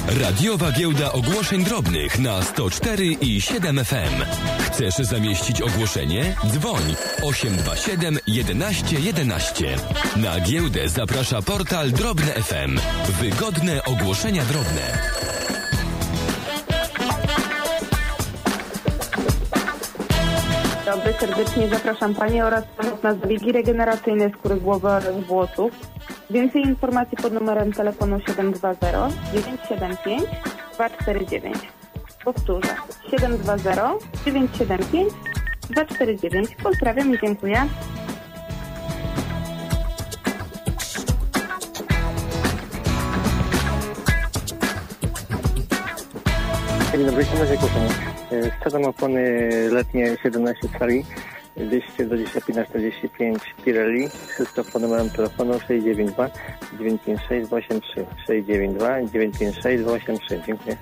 Radiowa giełda ogłoszeń drobnych na 104 i 7 FM. Chcesz zamieścić ogłoszenie? Dzwoń 827 11 11. Na giełdę zaprasza portal Drobne FM. Wygodne ogłoszenia drobne. Dobry, serdecznie zapraszam Panie oraz Panów na zabiegi regeneracyjne skóry głowy oraz włosów. Więcej informacji pod numerem telefonu 720 975 249. Powtórzę, 720 975 249. Pozdrawiam i dziękuję. Dzień dobry, sprzedam opony letnie 17 cali, 220-15-45 Pirelli, wszystko pod numerem telefonu 692 956 283, 692 956 283. Dziękuję.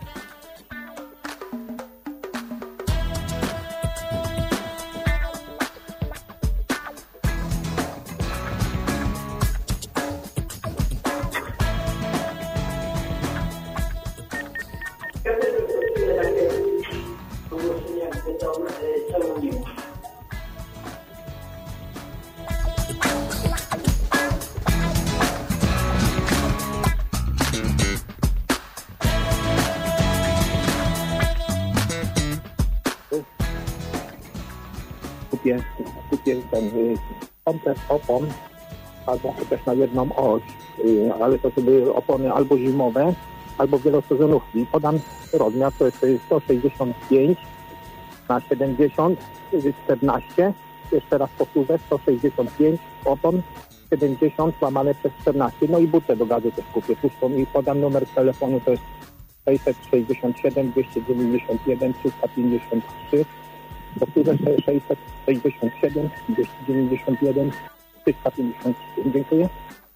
Kupię ten komplet opon, albo też na jedną oś, ale to były opony albo zimowe, albo wielosezonówki. Podam rozmiar, to jest 165 na 70, 14. Jeszcze raz powtórzę, 165 opon, 70 łamane przez 14. No i butę do gazu też kupię puszką i podam numer telefonu, to jest 667 291 353. Powtórzę, 667 291 353. Dziękuję.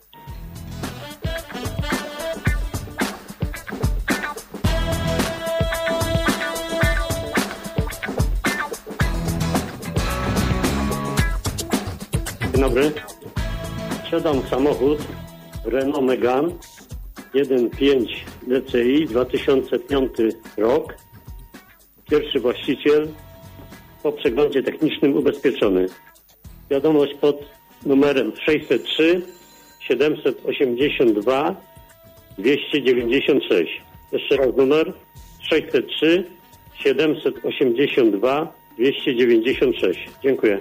Dzień dobry. Sprzedam samochód Renault Megane 1.5 DCI 2005 rok. Pierwszy właściciel po przeglądzie technicznym ubezpieczony. Wiadomość pod numerem 603 782 296. Jeszcze raz numer 603 782 296. Dziękuję.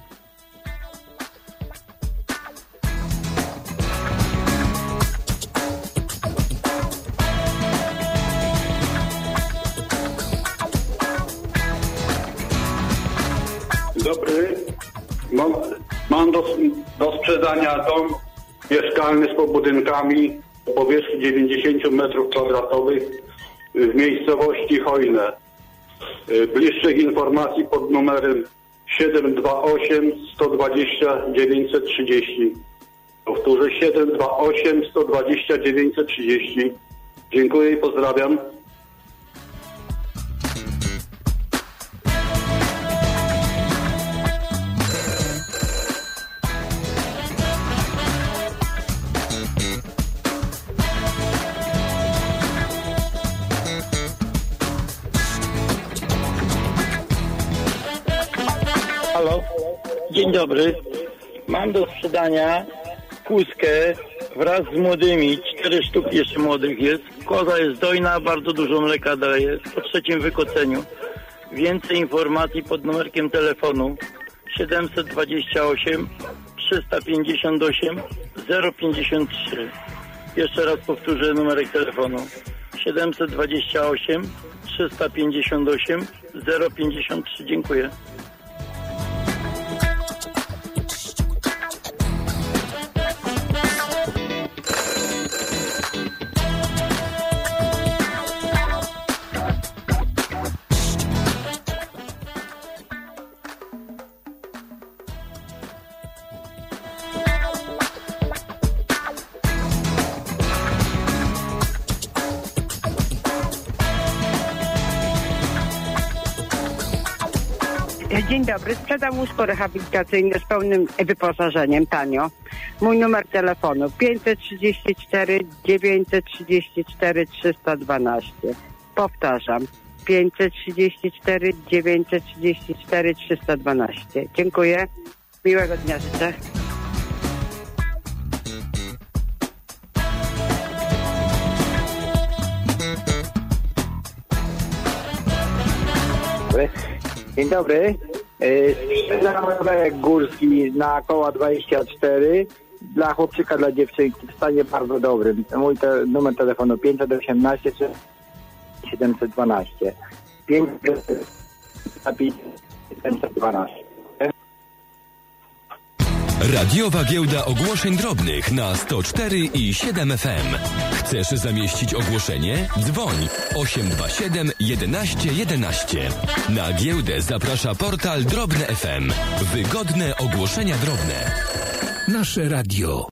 Dobry. Mam do sprzedania dom mieszkalny z pobudynkami o powierzchni 90 m2 w miejscowości Hojne. Bliższych informacji pod numerem 728 120 930. Powtórzę, 728 120 930. Dziękuję i pozdrawiam. Halo, dzień dobry. Mam do sprzedania kózkę wraz z młodymi. 4 sztuki jeszcze młodych jest. Koza jest dojna, bardzo dużo mleka daje. Po 3. wykoceniu. Więcej informacji pod numerkiem telefonu 728 358 053. Jeszcze raz powtórzę numerek telefonu 728 358 053. Dziękuję. Dzień dobry, sprzedam łóżko rehabilitacyjne z pełnym wyposażeniem, tanio. Mój numer telefonu 534 934 312. Powtarzam, 534 934 312. Dziękuję, miłego dnia życzę. Dzień dobry. Sprzedam rowerek górski na koła 24 dla chłopczyka, dla dziewczynki w stanie bardzo dobrym. Mój numer telefonu 518 712. 712. Radiowa Giełda Ogłoszeń Drobnych na 104 i 7 FM. Chcesz zamieścić ogłoszenie? Dzwoń 827 11 11. Na giełdę zaprasza portal Drobne FM. Wygodne ogłoszenia drobne. Nasze radio.